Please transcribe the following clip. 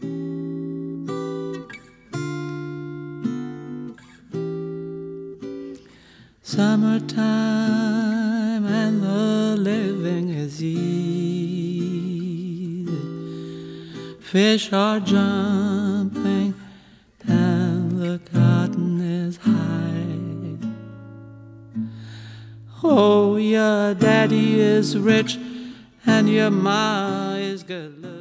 Summertime and the living is easy. Fish are jumping and the cotton is high. Oh, your daddy is rich and your ma is good looking.